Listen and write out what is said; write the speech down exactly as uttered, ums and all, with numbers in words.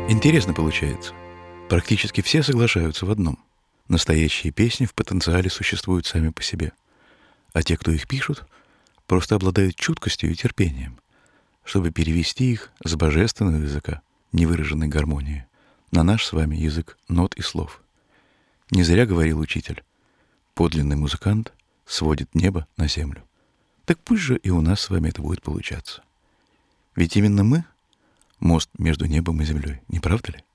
Интересно получается. Практически все соглашаются в одном. Настоящие песни в потенциале существуют сами по себе. А те, кто их пишут, просто обладают чуткостью и терпением, чтобы перевести их с божественного языка, невыраженной гармонии, на наш с вами язык нот и слов. Не зря говорил учитель: подлинный музыкант сводит небо на землю. Так пусть же и у нас с вами это будет получаться. Ведь именно мы — мост между небом и землей, не правда ли?